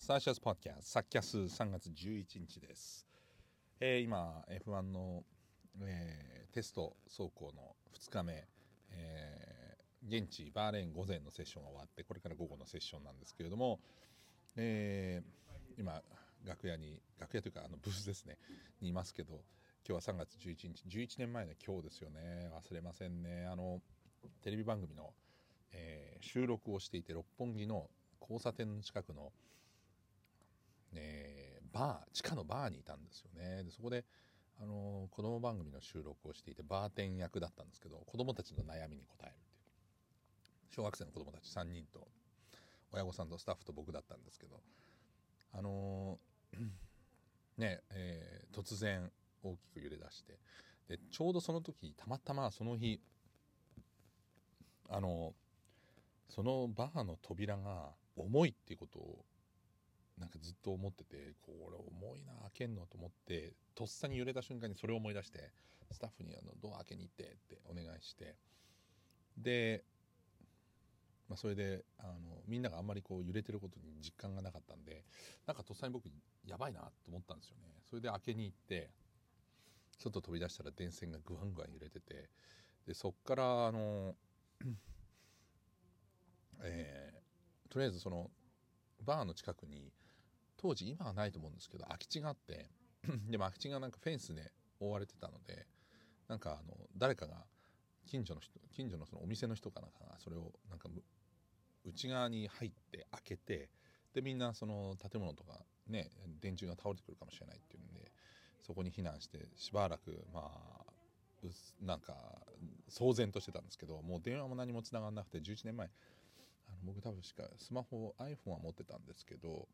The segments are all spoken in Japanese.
スターシャスポッドキャストサッキャス3月11日です。今 F1 の、テスト走行の2日目、現地バーレーン午前のセッションが終わってこれから午後のセッションなんですけれども、今楽屋というかブースですねにいますけど、今日は3月11日11年前の今日ですよね。忘れませんね。テレビ番組の、収録をしていて六本木の交差点の近くの地下のバーにいたんですよね。でそこで子供番組の収録をしていてバーテン役だったんですけど、子供たちの悩みに答えるっていう小学生の子供たち3人と親御さんとスタッフと僕だったんですけど、突然大きく揺れ出して、でちょうどその時たまたまその日そのバーの扉が重いっていうことをなんかずっと思ってて、これ重いな開けんのと思って、とっさに揺れた瞬間にそれを思い出してスタッフにドア開けに行ってってお願いして、で、それでみんながあんまりこう揺れてることに実感がなかったんで、なんかとっさに僕やばいなと思ったんですよね。それで開けに行って外飛び出したら電線がグワングワン揺れてて、でそっからとりあえずそのバーの近くに当時今はないと思うんですけど空き地があってでも空き地がなんかフェンスで覆われてたので、なんか誰かが近所のそのお店の人かなんかがそれをなんか内側に入って開けて、でみんなその建物とかね電柱が倒れてくるかもしれないっていうんでそこに避難してしばらくなんか騒然としてたんですけど、もう電話も何も繋がんなくて、11年前僕多分しかスマホ iPhone は持ってたんですけど、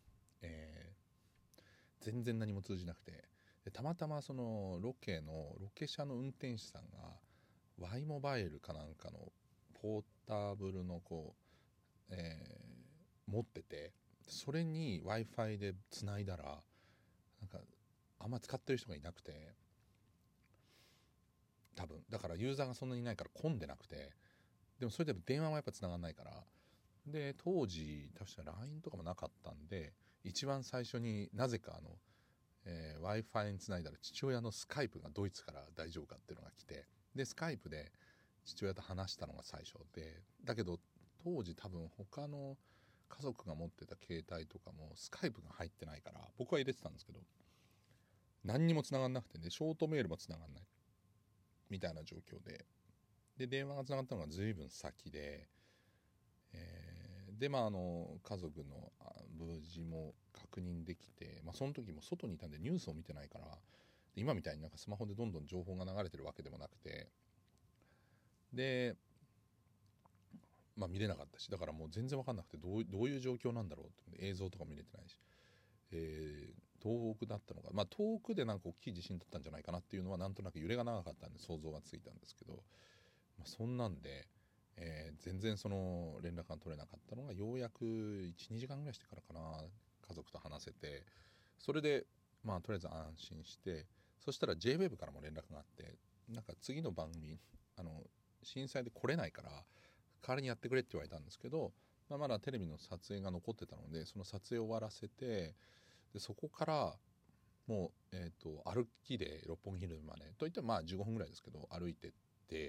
全然何も通じなくて、でたまたまそのロケ車の運転手さんが Y モバイルかなんかのポータブルの持ってて、それに Wi-Fi でつないだらなんかあんま使ってる人がいなくて、多分だからユーザーがそんなにいないから混んでなくて、でもそれでも電話はやっぱ繋がんないから、で当時確か LINE とかもなかったんで、一番最初になぜかWi-Fi につないだら父親のスカイプがドイツから大丈夫かっていうのが来て、でスカイプで父親と話したのが最初で、だけど当時多分他の家族が持ってた携帯とかもスカイプが入ってないから僕は入れてたんですけど、何にも繋がんなくてね、ショートメールも繋がんないみたいな状況で、電話が繋がったのが随分先で、で家族の無事も確認できて、その時も外にいたんでニュースを見てないから、今みたいになんかスマホでどんどん情報が流れてるわけでもなくて、で見れなかったし、だからもう全然分かんなくてどういう状況なんだろうって、映像とか見れてないし、遠くだったのか、遠くでなんか大きい地震だったんじゃないかなっていうのはなんとなく揺れが長かったんで想像がついたんですけど、そんなんで全然その連絡が取れなかったのがようやく 1,2 時間ぐらいしてからかな、家族と話せて、それでとりあえず安心して、そしたら JWEB からも連絡があって、なんか次の番組震災で来れないから代わりにやってくれって言われたんですけど、まだテレビの撮影が残ってたのでその撮影を終わらせて、でそこからもう、歩きで六本木ヒルズまでといっても15分ぐらいですけど歩いてって、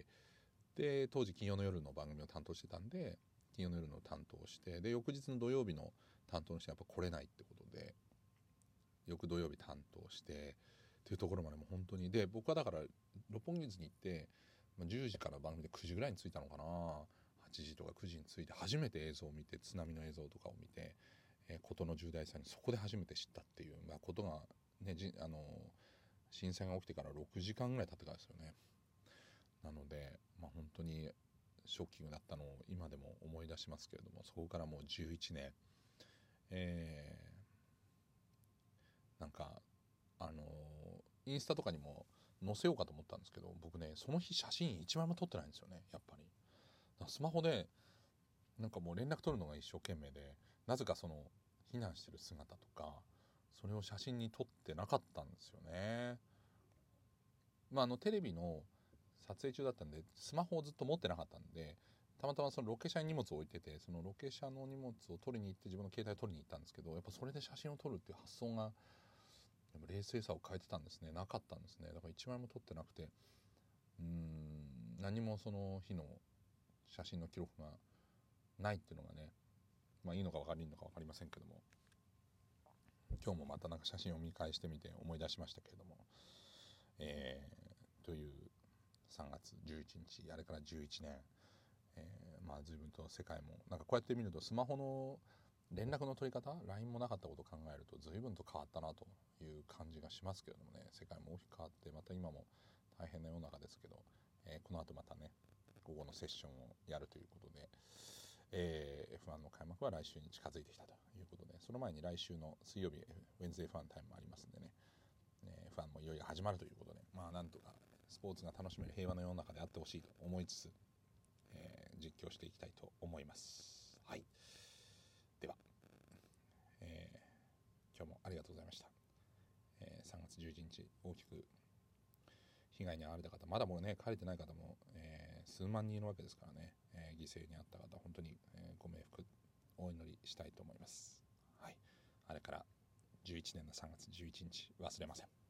で当時金曜の夜の番組を担当してたんで金曜の夜の担当をして、で翌日の土曜日の担当の人はやっぱ来れないってことで翌土曜日担当してっていうところまでも本当に、で僕はだから六本木ヒルズに行って10時から番組で9時ぐらいに着いたのかな、8時とか9時に着いて初めて映像を見て、津波の映像とかを見て、事の重大さにそこで初めて知ったっていう、ことがね震災が起きてから6時間ぐらい経ってからですよね。なので本当にショッキングだったのを今でも思い出しますけれども、そこからもう11年、なんかインスタとかにも載せようかと思ったんですけど、僕ねその日写真一枚も撮ってないんですよね。やっぱりスマホでなんかもう連絡取るのが一生懸命で、なぜかその避難してる姿とかそれを写真に撮ってなかったんですよね。テレビの撮影中だったんでスマホをずっと持ってなかったんで、 たまたまそのロケ車に荷物を置いてて、そのロケ車の荷物を取りに行って自分の携帯を取りに行ったんですけど、やっぱそれで写真を撮るっていう発想がでも冷静さを変えてたんですね。なかったんですね。だから1枚も撮ってなくて、何もその日の写真の記録がないっていうのがね、まあいいのか悪いのか分かりませんけども、今日もまたなんか写真を見返してみて思い出しましたけれども、という3月11日、あれから11年、まあ随分と世界もなんかこうやって見るとスマホの連絡の取り方 LINE もなかったことを考えると随分と変わったなという感じがしますけれどもね、世界も大きく変わってまた今も大変な世の中ですけど、この後またね午後のセッションをやるということで、F1 の開幕は来週に近づいてきたということで、その前に来週の水曜日ウェンズデーファンタイムもありますんでね、F1 もいよいよ始まるということで、まあなんとかスポーツが楽しめる平和な世の中であってほしいと思いつつ、実況していきたいと思います。はい、では、今日もありがとうございました。3月11日大きく被害に遭われた方、まだもうね帰れてない方も、数万人いるわけですからね、犠牲に遭った方本当に、ご冥福お祈りしたいと思います。はい、あれから11年の3月11日忘れません。